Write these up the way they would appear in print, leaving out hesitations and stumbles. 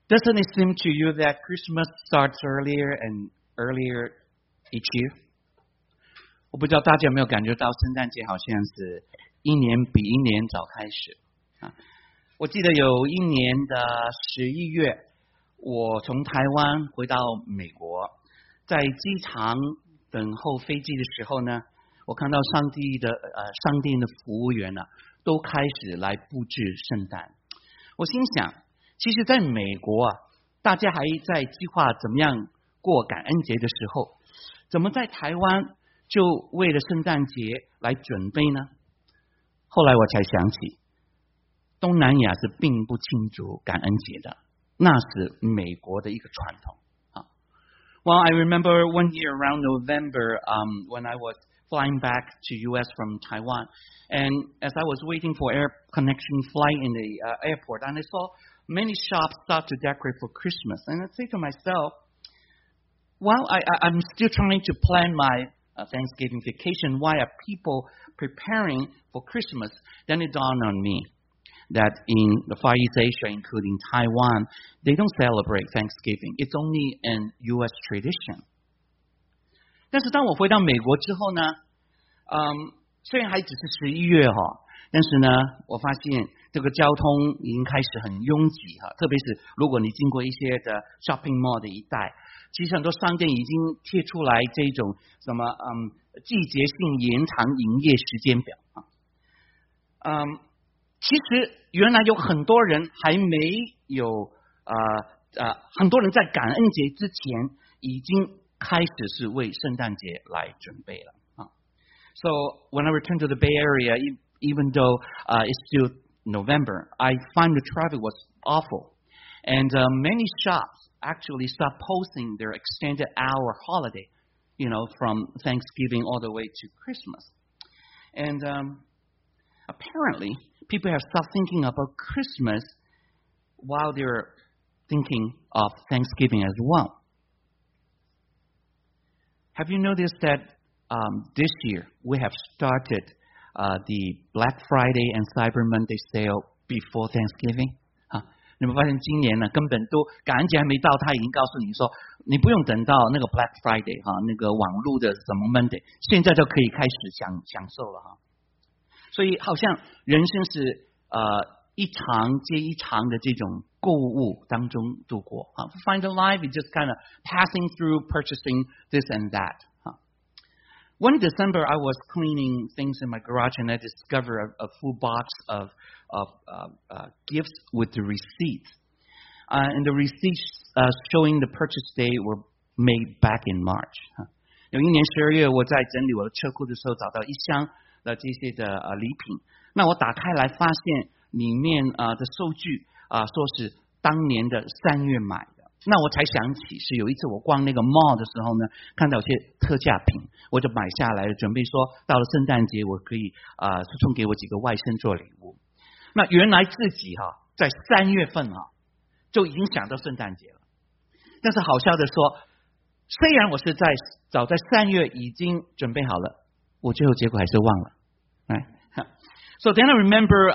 Doesn't it seem to you that Christmas starts earlier and earlier each year? 我不知道大家有没有感觉到圣诞节好像是一年比一年早开始啊！我记得有一年的11月，我从台湾回到美国，在机场等候飞机的时候呢，我看到商店的服务员都开始来布置圣诞。我心想，其实在美国大家还在计划怎么样过感恩节的时候，怎么在台湾就为了圣诞节来准备呢？后来我才想起，东南亚是并不庆祝感恩节的，那是美国的一个传统啊。Well, I remember one year around November, when I was flying back to U.S. from Taiwan, and as I was waiting for air connection flight in the airport, and I saw many shops start to decorate for Christmas, and I say to myself, well, I'm still trying to plan my Thanksgiving vacation. Why are people preparing for Christmas? Then it dawned on me that in the Far East Asia, including Taiwan, they don't celebrate Thanksgiving. It's only an U.S. tradition. 但是当我回到美国之后呢，虽然还只是11月但是呢，我发现这个交通已经开始很拥挤特别是如果你经过一些的 shopping mall 的一带，其实很多商店已经贴出来这种什么季节性延长营业时间表其实原来有很多人还没有很多人在感恩节之前已经开始是为圣诞节来准备了So when I returned to the Bay Area, even though it's still November, I find the traffic was awful, and many shops actually start posting their extended hour holiday, from Thanksgiving all the way to Christmas. And apparently, people have started thinking about Christmas while they're thinking of Thanksgiving as well. Have you noticed that this year we have started the Black Friday and Cyber Monday sale before Thanksgiving? 你们发现今年呢，根本都感恩节还没到，他已经告诉你说，你不用等到那个 Black Friday 那个网络的什么 Monday， 现在就可以开始享受了所以好像人生是一场接一场的这种购物当中度过Find a life is just kind of passing through purchasing this and that. One December, I was cleaning things in my garage, and I discovered a full box of gifts with the receipts. And the receipts showing the purchase date were made back in March. 有一年12月，我在整理我的车库的时候，找到一箱的这些的礼品。那我打开来，发现里面的收据说是当年的3月买的。那我才想起是有一次我逛那个 mall 的时候呢，看到有些特价品，我就买下来了，准备说到了圣诞节我可以送给我几个外甥做礼物。那原来自己在3月份就已经想到圣诞节了。但是好笑的说，虽然我是早在3月已经准备好了，我最后结果还是忘了。So then I remember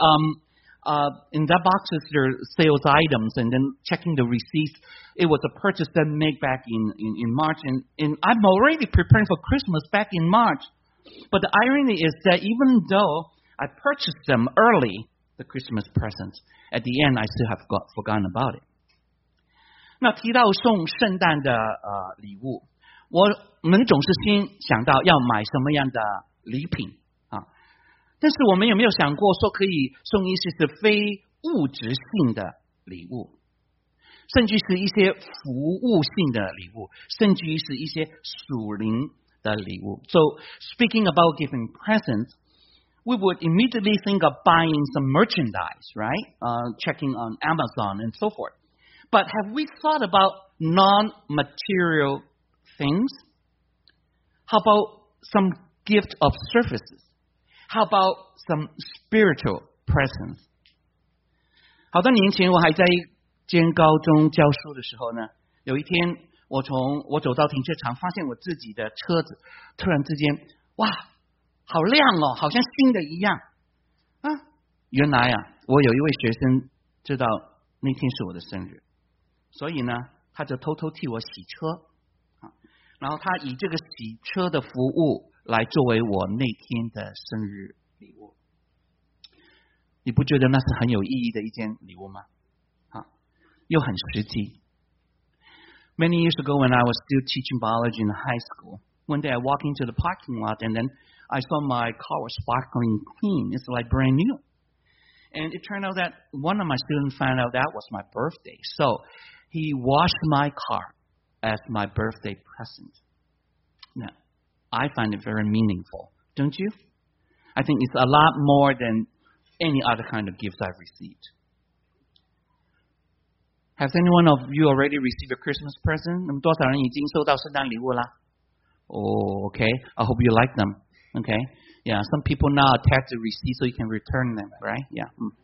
in that boxes there are sales items, and then checking the receipts, it was a purchase that made back in March, and I'm already preparing for Christmas back in March. But the irony is that even though I purchased them early, the Christmas presents, at the end I still have forgotten about it. 那提到送圣诞的礼物，我们总是先想到要买什么样的礼品但是我们有没有想过说可以送一些是非物质性的礼物，甚至是一些服务性的礼物，甚至于是一些属灵的礼物。So speaking about giving presents, we would immediately think of buying some merchandise, right? Checking on Amazon and so forth. But have we thought about non-material things? How about some gift of services?How about some spiritual presence? 好多年前我还在一间高中教书的时候呢，有一天我走到停车场，发现我自己的车子突然之间，哇，好亮好像新的一样原来我有一位学生知道那天是我的生日， 所以呢，他就偷偷替我洗车，然后他以这个洗车的服务来作为我那天的生日礼物。你不觉得那是很有意义的一件礼物吗？又很实际。Many years ago, when I was still teaching biology in high school, one day I walked into the parking lot and then I saw my car was sparkling clean. It's like brand new. And it turned out that one of my students found out that was my birthday. So he washed my car as my birthday present. Now, I find it very meaningful, don't you? I think it's a lot more than any other kind of gifts I've received. Has anyone of you already received a Christmas present? 那么多少人已经收到圣诞礼物啦？ Oh, okay. I hope you like them. Okay. Yeah, some people now attach the receipt so you can return them, right? Yeah.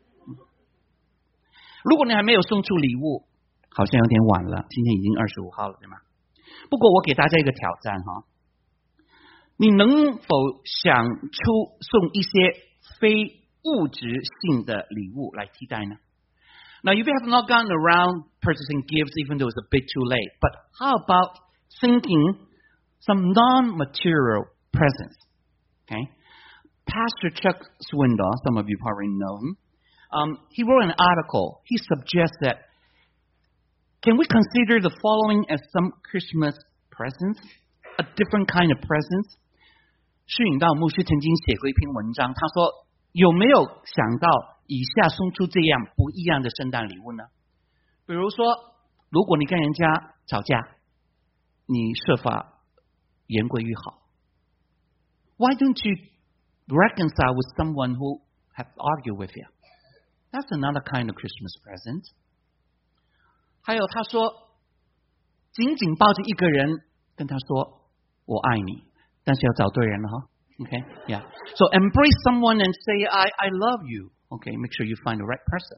如果你还没有送出礼物，好像有点晚了。今天已经25号了，对吗？不过我给大家一个挑战哈，你能否想出送一些非物质性的礼物来替代呢？Now, if you have not gotten around purchasing gifts, even though it's a bit too late, but how about thinking some non-material presents? Okay, Pastor Chuck Swindoll, some of you probably know him. He wrote an article. He suggests that can we consider the following as some Christmas presents, a different kind of presents? 施允道牧师曾经写过一篇文章，他说有没有想到？以下送出这样不一样的圣诞礼物呢？比如说，如果你跟人家吵架，你设法言归于好。Why don't you reconcile with someone who have argued with you? That's another kind of Christmas present. 还有他说，紧紧抱着一个人，跟他说我爱你，但是要找对人了哈。Okay, yeah. So embrace someone and say I love you.Okay, make sure you find the right person.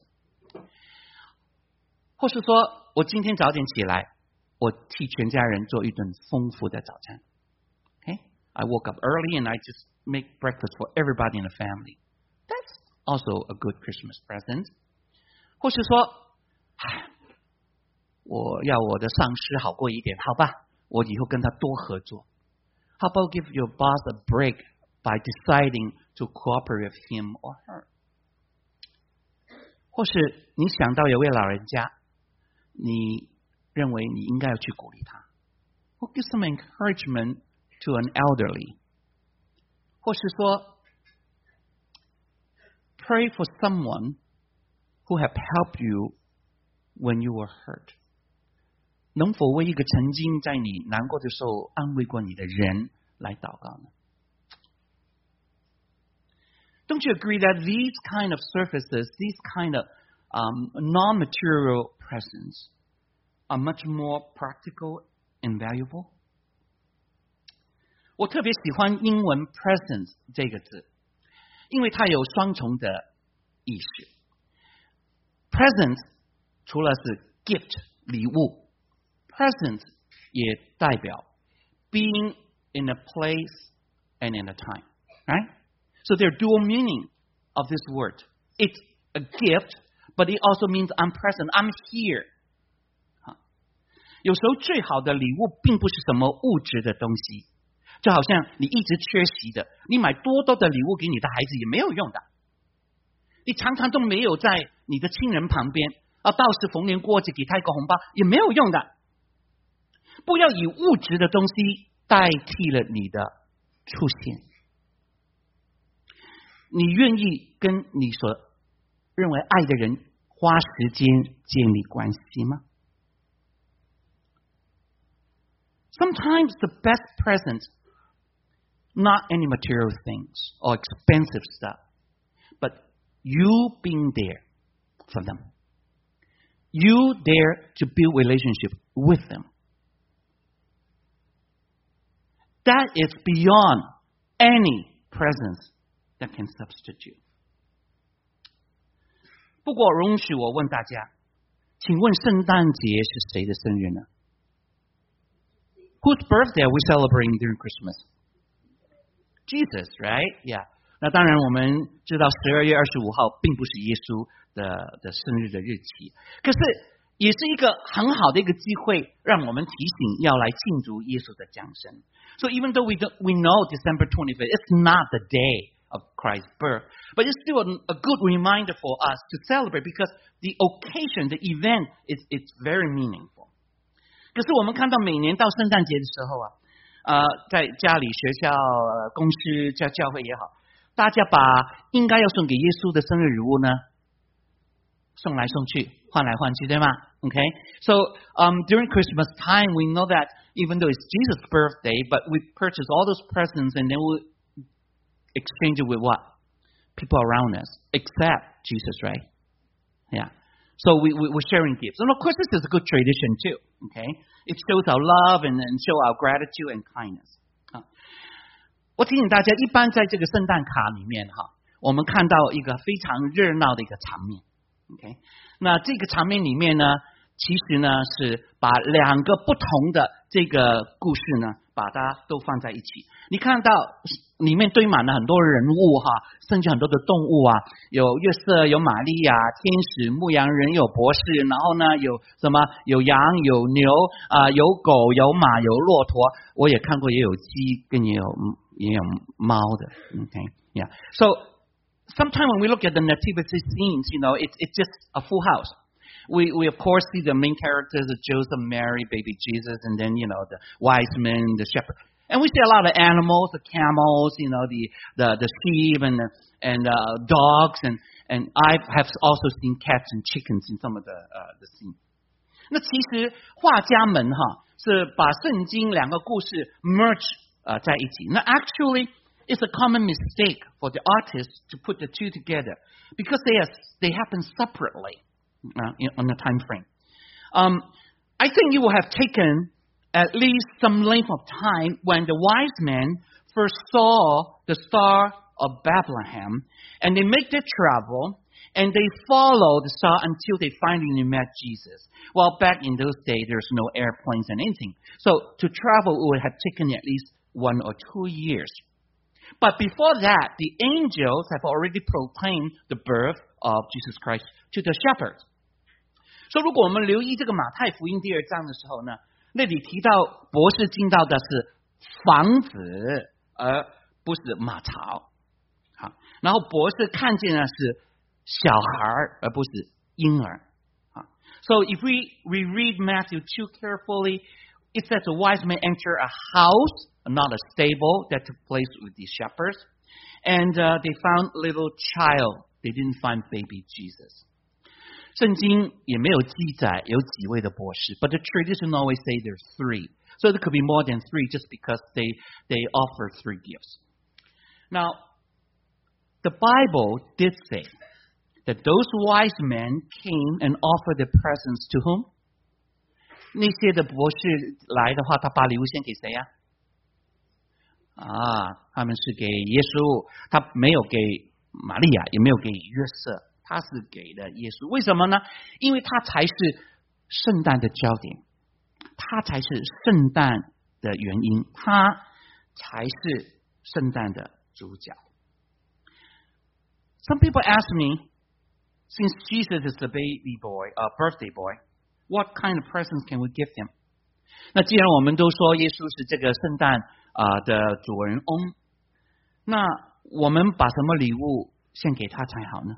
或是说我今天早点起来，我替全家人做一顿丰富的早餐。Okay, I woke up early and I just make breakfast for everybody in the family. That's also a good Christmas present. 或是说，我要我的上司好过一点，好吧？我以后跟他多合作。How about give your boss a break by deciding to cooperate with him or her?或是你想到有位老人家，你认为你应该要去鼓励他，或 give some encouragement to an elderly， 或是说 pray for someone who have helped you when you were hurt。能否为一个曾经在你难过的时候安慰过你的人来祷告呢？ Don't you agree that these kind of services, these kind of non-material presents are much more practical and valuable? 我特别喜欢英文 present 这个字，因为它有双重的意思。Present 除了是 gift 礼物 ，present 也代表 being in a place and in a time, right?So there are dual meaning of this word. It's a gift, but it also means I'm present. I'm here. 有时候最好的礼物并不是什么物质的东西，就好像你一直缺席的，你买多的礼物给你的孩子也没有用的。你常常都没有在你的亲人旁边，到时逢年过节给他一个红包也没有用的。不要以物质的东西代替了你的出现。你愿意跟你所认为爱的人花时间建立关系吗？ Sometimes the best present, not any material things or expensive stuff, but you being there for them. You dare to build relationship with them. That is beyond any presence that can substitute. 不过容许我问大家，请问圣诞节是谁的生日呢？ Whose birthday are we celebrating during Christmas? Jesus, right? Yeah. 那当然我们知道12月25号并不是耶稣的生日的日期，可是也是一个很好的一个机会，让我们提醒要来庆祝耶稣的降生。So even though we know December 25th, it's not the day of Christ's birth, but it's still a good reminder for us to celebrate because the occasion, the event, it's very meaningful. 可是我们看到每年到圣诞节的时候在家里、学校、公司、教会也好，大家把应该要送给耶稣的生日礼物呢，送来送去，换来换去，对吗？ Okay, so during Christmas time, we know that even though it's Jesus' birthday, but we purchase all those presents and then we exchange it with what? People around us, except Jesus, right? Yeah. So we're sharing gifts. And of course, this is a good tradition too. Okay, it shows our love and show our gratitude and kindness. 我提醒大家，一般在这个圣诞卡里面我们看到一个非常热闹的一个场面。OK， 那这个场面里面呢，其实呢是把两个不同的这个故事呢，把它都放在一起。你看到里面堆满了很多人物甚至很多的动物有约瑟，有玛利亚，天使、牧羊人，有博士，然后呢有什么？有羊，有牛有狗，有马，有骆驼。我也看过，也有鸡，跟也有猫的。Okay, yeah. So.Sometimes when we look at the nativity scenes, it's just a full house. We of course see the main characters of Joseph, Mary, baby Jesus, and then, the wise men, the shepherd. And we see a lot of animals, the camels, the sheep and dogs, and I have also seen cats and chickens in some of the scenes. 那其实画家们是把圣经两个故事 merge 在一起。那 actually.It's a common mistake for the artists to put the two together because they happen separately on the time frame. I think it will have taken at least some length of time when the wise men first saw the star of Bethlehem and they make their travel and they follow the star until they finally met Jesus. Well, back in those days, there's no airplanes and anything. So to travel, it would have taken at least 1 or 2 years.But before that, the angels have already proclaimed the birth of Jesus Christ to the shepherds. So 如果我们留意这个马太福音第2章的时候呢，那里提到博士进到的是房子，而不是马槽。好，然后博士看见的是小孩，而不是婴儿。So if we read Matthew 2 carefully, it says the wise men enter a house.Not a stable that took place with the shepherds. And they found little child. They didn't find baby Jesus. 圣经也没有记载有几位的博士 but the tradition always say there's 3. So there could be more than 3 just because they offer 3 gifts. Now, the Bible did say that those wise men came and offered the presents to whom? 那些的博士来的话，他把礼物献给谁呀？他们是给耶稣，他没有给玛利亚，也没有给约瑟，他是给了耶稣。为什么呢？因为他才是圣诞的焦点，他才是圣诞的原因，他才是圣诞的主角。Some people ask me, since Jesus is the baby boy, birthday boy, what kind of presents can we give him? 那既然我们都说耶稣是这个圣诞的主人翁，那我们把什么礼物献给他才好呢？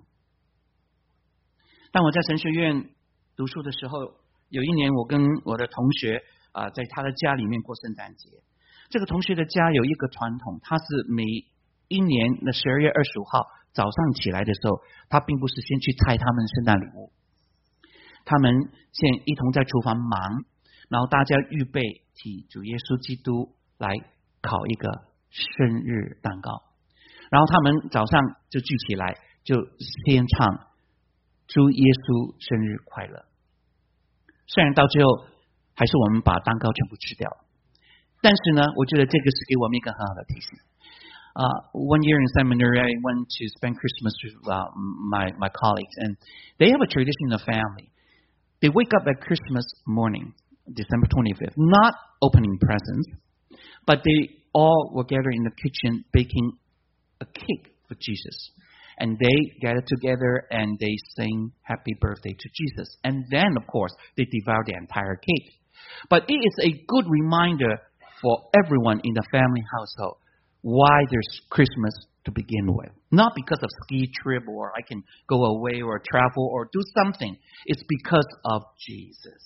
当我在神学院读书的时候，有一年我跟我的同学在他的家里面过圣诞节。这个同学的家有一个传统，他是每一年的12月25号早上起来的时候，他并不是先去拆他们的圣诞礼物，他们先一同在厨房忙，然后大家预备替主耶稣基督来烤一个生日蛋糕，然后他们早上就聚起来，就先唱祝耶稣生日快乐。虽然到最后还是我们把蛋糕全部吃掉了，但是呢，我觉得这个是给我们一个很好的提醒。One year in seminary, I went to spend Christmas with my colleagues, and they have a tradition in the family. They wake up at Christmas morning, December 25th, not opening presents, but they all were gathered in the kitchen baking a cake for Jesus. and they gather together and they sing happy birthday to Jesus. And then, of course, they devour the entire cake. But it is a good reminder for everyone in the family household why there's Christmas to begin with. Not because of ski trip or I can go away or travel or do something. It's because of Jesus.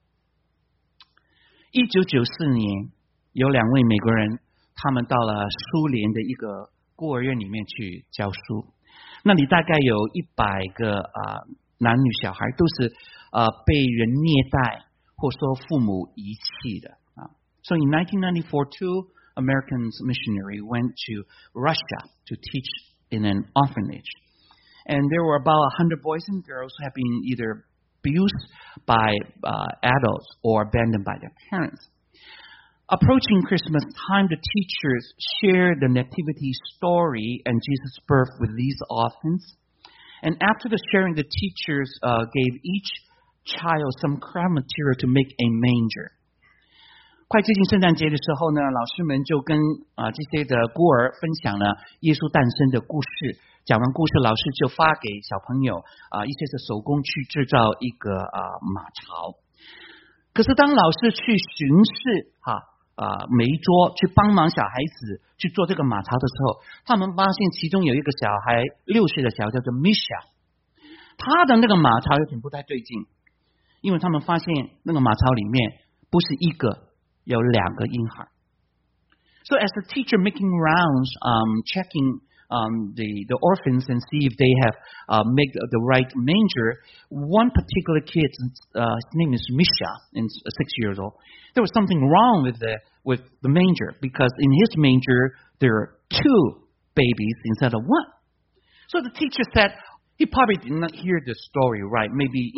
1994年，有2位美国人，他们到了苏联的一个孤儿院里面去教书。那里大概有100个男女小孩，都是被人虐待，或说父母遗弃的啊。So in 1994, 2 American missionaries went to Russia to teach in an orphanage, and there were about 100 boys and girls who have been either abused by adults or abandoned by their parents. Approaching Christmas time, the teachers shared the nativity story and Jesus' birth with these orphans. And after the sharing, the teachers gave each child some craft material to make a manger. 快接近圣诞节的时候呢，老师们就跟这些的孤儿分享了耶稣诞生的故事。讲完故事，老师就发给小朋友一些的手工去制造一个马槽。可是当老师去巡视每一桌去帮忙小孩子去做这个马槽的时候，他们发现其中有一个小孩6岁的小孩叫做 Misha， 他的那个马槽有点不太对劲，因为他们发现那个马槽里面不是一个，有2个婴孩。So as the teacher making rounds, checking the orphans and see if they have made the right manger, one particular kid, his name is Misha, and 6 years old. There was something wrong with the manger, because in his manger there are 2 babies instead of 1. So the teacher said he probably did not hear the story right. Maybe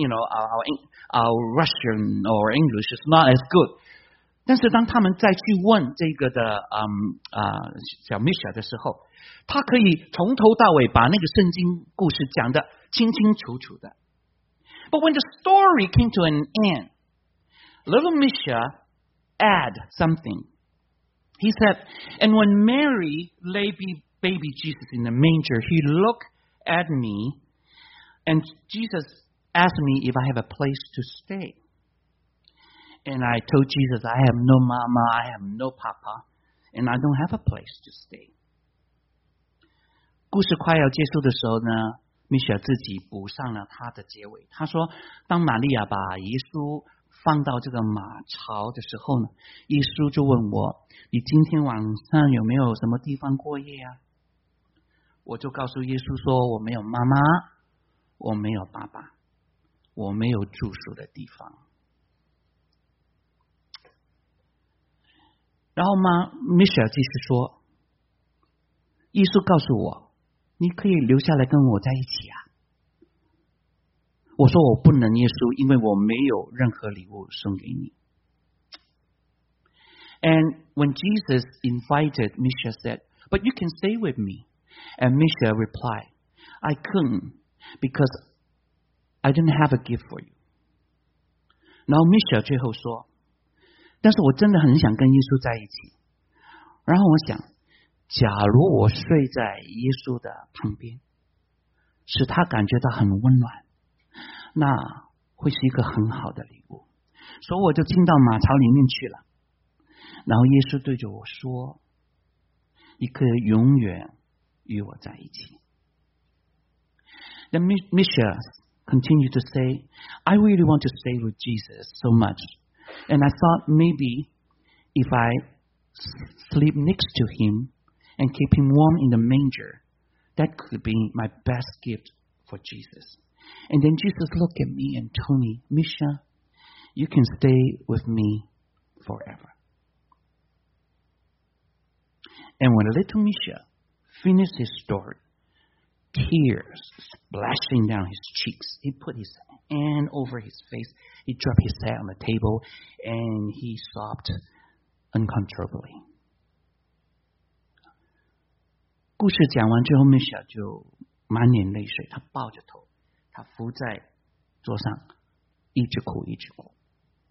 our Russian or English is not as good. 但是当他们再去问这个的小 Misha 的时候，他可以从头到尾把那个圣经故事讲得清清楚楚的。But when the story came to an end, little Misha add something. He said, and when Mary laid baby Jesus in the manger, he looked at me, and Jesus asked me if I have a place to stay. And I told Jesus, I have no mama, I have no papa, and I don't have a place to stay. 故事快要结束的时候呢，米雪自己补上了他的结尾。他说，当玛利亚把耶稣放到这个马槽的时候呢，耶稣就问我，你今天晚上有没有什么地方过夜啊？我就告诉耶稣说，我没有妈妈，我没有爸爸，我没有住宿的地方。然后嘛，米雪继续说，耶稣告诉我，你可以留下来跟我在一起啊。我说我不能，耶稣，因为我没有任何礼物送给你。And when Jesus invited, Misha said, but you can stay with me. And Misha replied, I couldn't because I didn't have a gift for you. 然后 Misha 最后说，但是我真的很想跟耶稣在一起。然后我想，假如我睡在耶稣的旁边，使他感觉到很温暖，那会是一个很好的礼物。所以我就进到马槽里面去了。然后耶稣对着我说，你可以永远与我在一起。Then Misha continued to say, I really want to stay with Jesus so much. And I thought maybe if I sleep next to him and keep him warm in the manger, that could be my best gift for Jesus. And then Jesus looked at me and told me, Misha, you can stay with me forever. And when little Misha finished his story, tears splashing down his cheeks, he put his hand over his face, he dropped his head on the table, and he sobbed uncontrollably. 故事讲完之后，米小就满脸泪水，他抱着头，他伏在桌上，一直哭，一直哭。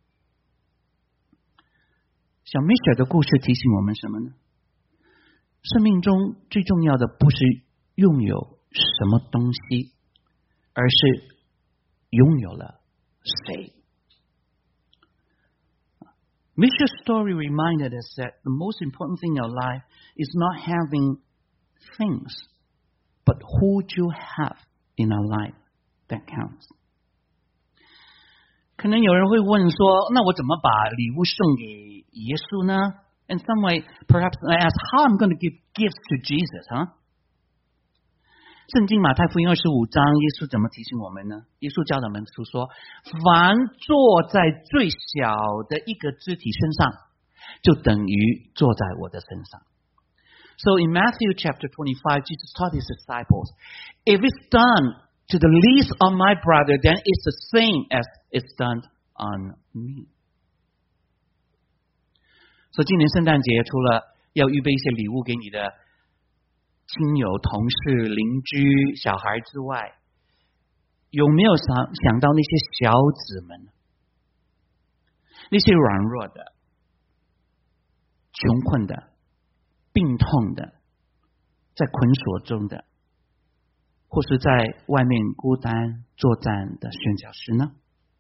小米小的故事提醒我们什么呢？生命中最重要的不是拥有什么东西，而是拥有了谁。Mishra's story reminded us that the most important thing in our life is not having things, but who you have in our life that counts. 可能有人会问说，那我怎么把礼物送给耶稣呢？ In some way, perhaps I ask how I'm going to give gifts to Jesus, huh? 圣经马太福音25章，耶稣怎么提醒我们呢？耶稣教导门徒说，凡坐在最小的一个肢体身上，就等于坐在我的身上。So in Matthew chapter 25, Jesus taught his disciples, if it's done to the least of my brother, then it's the same as it's done on me. 所以今年圣诞节除了要预备一些礼物给你的亲友、同事、邻居、小孩之外，有没有想到那些小子们，那些软弱的、穷困的、病痛的，在捆锁中的，或是在外面孤单作战的宣教师呢？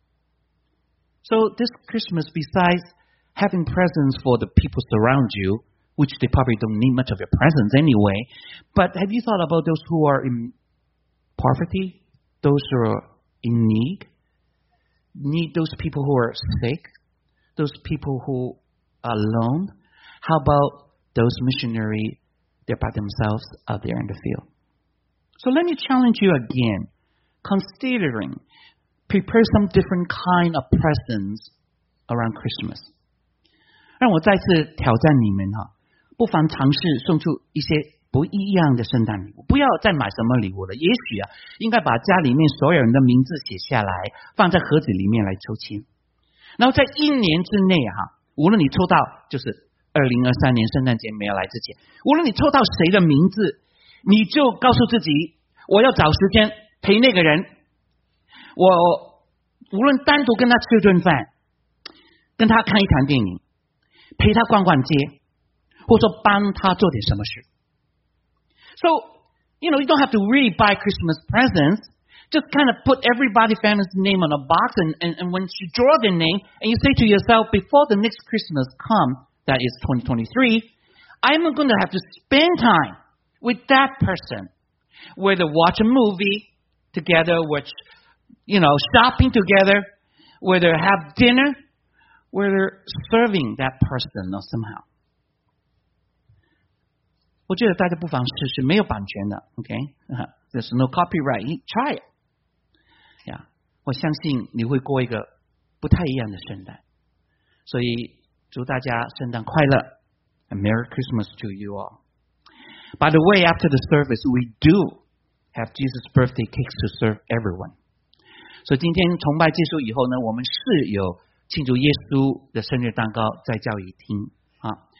So this Christmas, besides having presents for the people around you, which they probably don't need much of your presence anyway, but have you thought about those who are in poverty, those who are in need, those people who are sick, those people who are alone? How about those missionaries, they're by themselves out there in the field? So let me challenge you again, considering, prepare some different kind of presents around Christmas. 让我再次挑战你们哈，不妨尝试送出一些不一样的圣诞礼物，不要再买什么礼物了。也许啊，应该把家里面所有人的名字写下来，放在盒子里面来抽签。然后在一年之内哈，无论你抽到就是2023年圣诞节没有来之前，无论你抽到谁的名字，你就告诉自己，我要找时间陪那个人。我无论单独跟他吃顿饭，跟他看一场电影，陪他逛逛街，或者说帮他做点什么事。So, you don't have to really buy Christmas presents. Just kind of put everybody's family's name on a box, and when you draw their name, and you say to yourself, before the next Christmas comes, that is 2023, I'm going to have to spend time with that person, whether watch a movie together, shopping together, whether have dinner, whether serving that person or somehow. 我觉得大家不妨试试，没有版权的 ，OK？There's no copyright. Try it. 呀，我相信你会过一个不太一样的圣诞。所以祝大家圣诞快乐 and Merry Christmas to you all. By the way, after the service, we do have Jesus' birthday cakes to serve everyone. 所以今天崇拜结束以后呢，我们是有庆祝耶稣的生日蛋糕在教育厅啊。